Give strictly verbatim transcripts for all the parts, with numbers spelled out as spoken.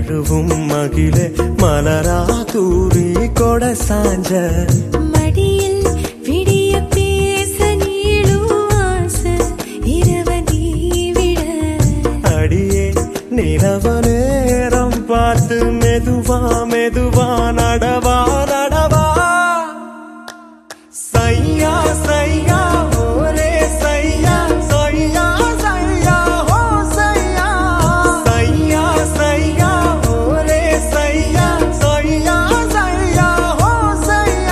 தழுவும் மகிழே மலரா தூரி கொட சாஞ்ச மடியில் விடிய பேச நீளும் ஆசை இரவதி விட அடியே நிலவ நேரம் பார்த்து மெதுவா மெதுவா நடவா நடவா சையா சையா ஓரே சையா சையா சையா ஹோ சையா சையா சையா ஓரே சையா சையா சையா ஹோ சையா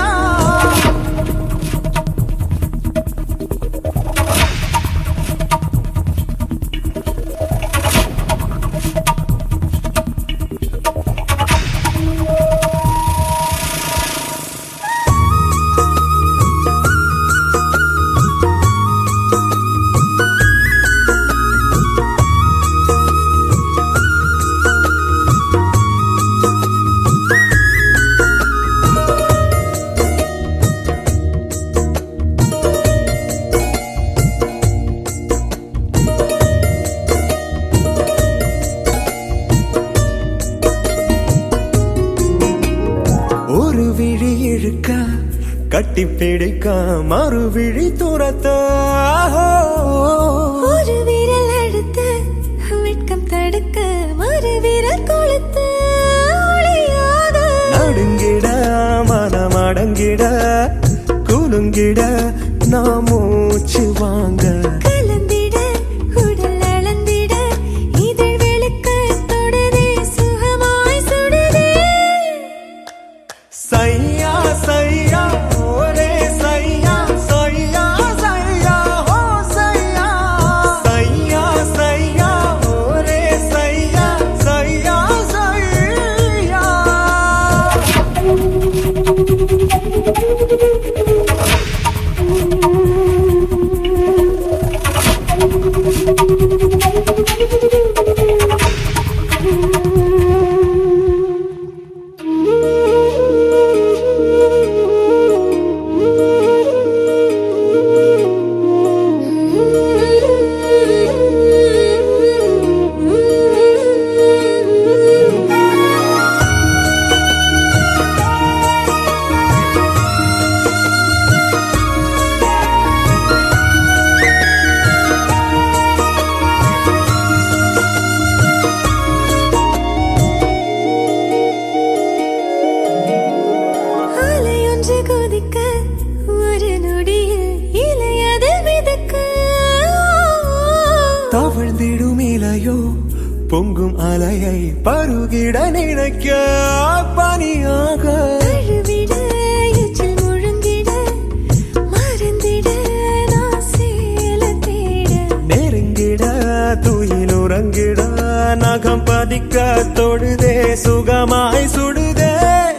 ஒரு விழி இழுக்க கட்டி பிடிக்க மறு விழி துரத்த ஒரு விரல் அடுத்த வெட்கம் தடுக்க மறு விரல் கொளுத்த ஒளியாக நடுங்கிட மனம் அடங்கிட குலுங்கிட நான் மூச்சு வாங்க கலந்திட உடல் அளந்திட இதழ் வெளுக்க தொடுதே சுகமாய் சுடுதே சையா சையா ஓரே சையா சையா சையா ஹோ சையா சையா சையா ஓரே சையா சையா சையா அலையொன்று கொதிக்க ஒரு நொடியில் இலையது மிதக்க தவழ்ந்திடும் இலையோ பொங்கும் அலையை பருகிட நினைக்க பனியாக தழுவிட எச்சில் முழுங்கிட மறந்திட நான் சேல தேட நெருங்கிட துயில் உறங்கிட நகம் பதிக்க தொடுதே சுகமாய் சுடுதே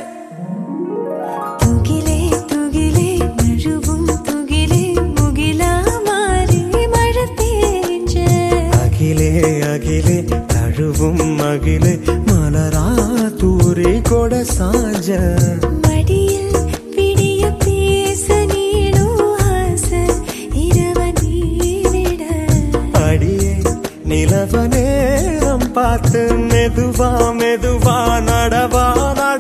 துகிலே துகிலே நழுவும் துகிலே முகிலா மாறி மழை பெய்ஞ்ச அகிலே அகிலே தழுவும் மகிழே மலரா தூரி கொட சாஞ்ச மடியில் விடிய பேச நீளும் ஆசை இரவதி விட அடியே நிலவ நேரம் பார்த்து மெதுவா மெதுவா நடவா நட